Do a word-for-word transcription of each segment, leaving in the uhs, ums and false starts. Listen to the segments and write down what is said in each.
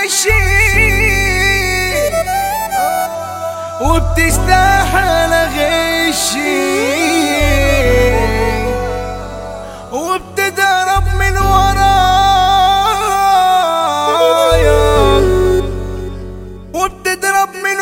ماشي وبتستاهل غشي وبتضرب من ورايا وبتضرب من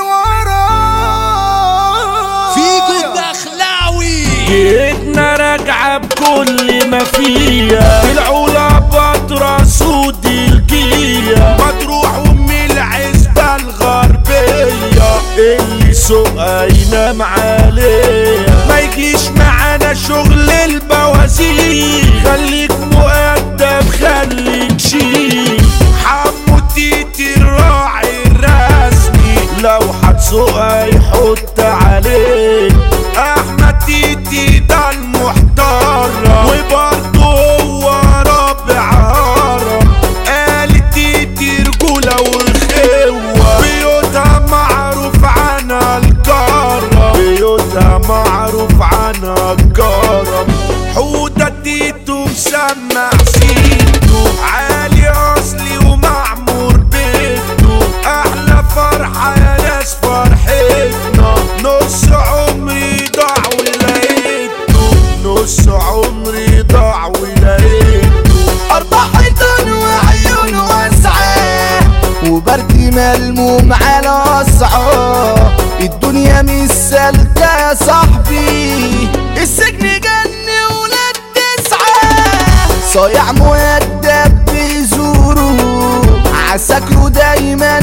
ورايا فيكو الدخلاوي. جيتنا راجعة بكل ما فيها العلا بطرة سود الجية مطروح ام العزبة الغربية اللي سوقها ينام عليها. ما يجيش معانا شغل البوازير خليك مؤدب خليك شيك. حمو تيتي الراعي الرسمي لو هتسوقها يحط عليك. احمد تيتي ده المحترم وبرضه هو رابع هرم. قال تيتي رجولة والخوة بيوتها معروف عنها الكرم بيوتها معروف عنها الكرم. حودة تيتو مسمع سيتو عالي اصلي ومعمور بيتو. احلى فرحة يا ناس فرحتنا نص عمري ضاع ولقيته نص عمري ضاع ولقيته. أربع حيطان وعيون واسعة وبرد ملموم على أصعى. الدنيا مش سالكة يا صاحبي السجن جني ولاد تسعة. صايع مؤدب بيزوروا عساكروا دايما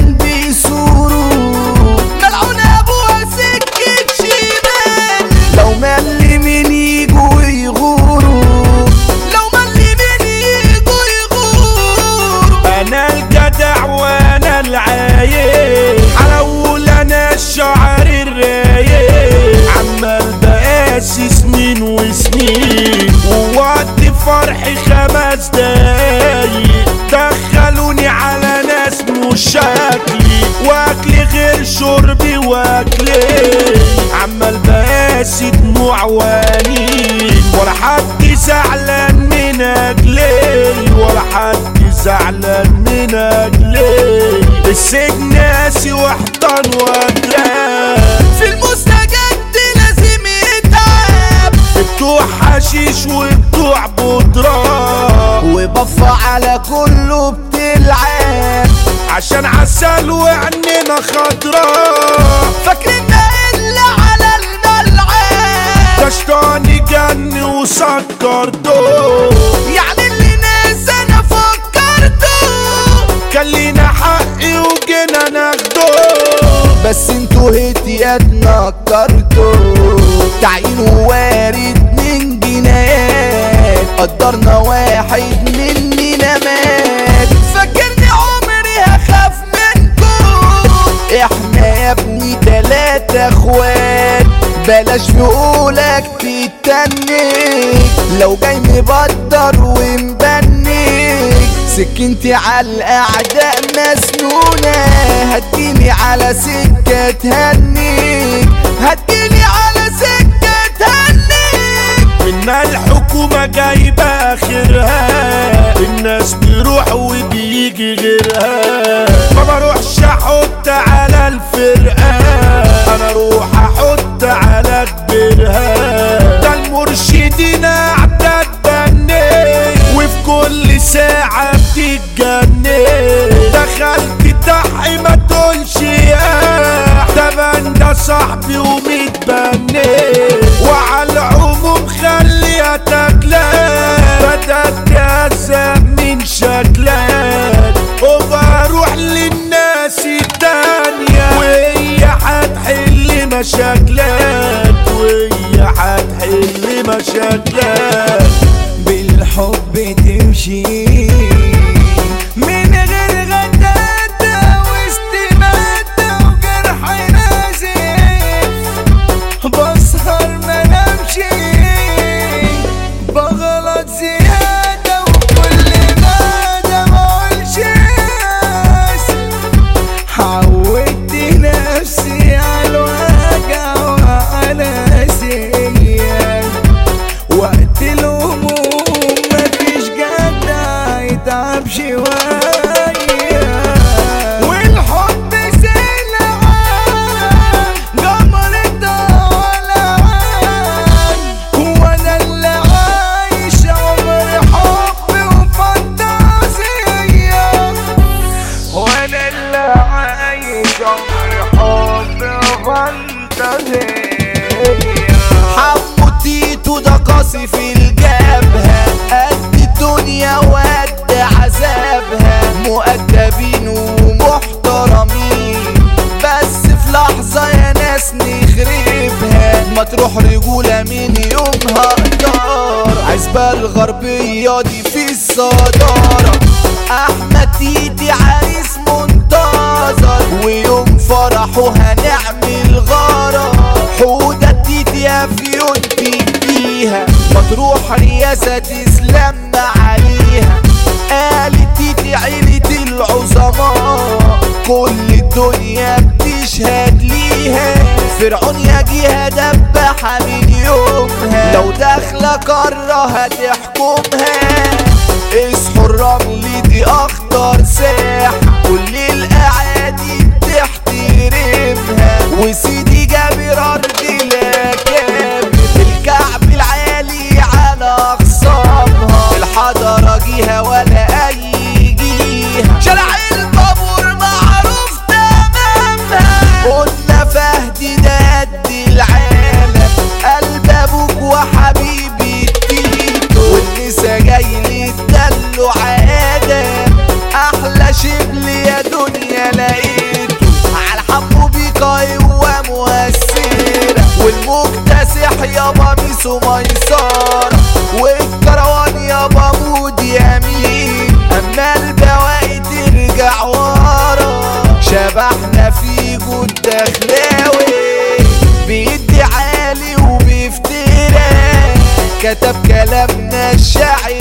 بيسوروا. ملعون أبوها سكة شمال لو ملي من يجوا يغوروا لو ملي من يجوا يغوروا. انا الجدع وانا العايل حلول انا الشعر الرايق. عمال بقاسي سنين وسنين ووقت فرحي خمس دقايق. دخلوني على ناس مش شكلي واكلي غير شربي واكلي. عمال بقاسي دموع وانين ولا حد زعلان من اجلي ولا حد زعلان من اجلي. السجن قاسي واحضن وجران في المستجد لازم يتعب. بتوع حشيش وبتوع بودرة وبفا على كله بتلعب عشان عسل وعيننا خضراء. فاكرنا إلا على الملعب ده شطاني جن وسكرته يعني اللي ناس انا فكرته. كان لينا حقي وجينا ناخده بس انتوا هديات نكرتوا. تعيين وارد من جنايات قدرنا واحد مننا مات. فاكرني عمري هخاف منكم احنا يا ابني تلاتة اخوات. بلاش في قولك تتنك لو جاي مبدر ومبنك. سكنتي على الاعداء مسنونة هتجيني على سكة تهنيك هتجيني على سكة تهنيك. منا الحكومة جايبة اخرها الناس بيروح وبيجي غيرها. ما بروحش احط على الفرقة انا اروح احط على كبرها. ده المرشدين اعداد بني وفي كل ساعة بتتجني. دخلت تحي ما تقولش يا ده بنده صاحبي ومتبني. وعلى العموم خليها تاكلك بدأت تهزق من شكلك وبروح للناس التانية وهي هتحل مشاكلك وهي هتحل مشاكلك. بالحب تمشي من غير غداتة واستماتة وجرح نازف. بسهر ما نمشي بغلط زيادة وكل ما ده مقولش آسف. عودت نفسي على الوجع وعلى سيئة وقت الوجع حب فانتازية. حمو تيتو ده قاسي في الجبهة، قد الدنيا وقد عذابها، مؤدبين ومحترمين، بس في لحظة يا ناس نخربها. ما تروح رجولة من يومها قدار، عزبة الغربية دي في الصدارة. احمد تيتي عريس منتظر، ويوم فرحه هنعمل غارة. حودة تيتي يا فيونتي فيها، ما تروح رياسة تسلم عليها. قالت تيتي عيلة العظماء، كل الدنيا بتشهد ليها. فرعون يا جيها دبحها من يومها، لو داخلة قارة هتحكمها. اصحوا الرمل دي اخطر ساحة، كل الاعادي بتحترمها. وسيدي جابر ارض الاكابر، الكعب العالي على اخصامها. الحضرة جيها ولا اي جيها، شارع البابور معروف تمامها. قلنا فهدي ده قد العالم، قلب ابوك وحبيبي تيتو. والنسا جاي للدلو عادة، احلى شبل يا دنيا لقيته. على حبه بيقاي ومؤثرة، والمكتسح يابا ميسو ميسارة، والكروان يابا مودي امين. اما البواقي ترجع ورا، شبحنا في جود دخلاوي، بيدي عالي وبيفترى. كتب كلامنا الشاعر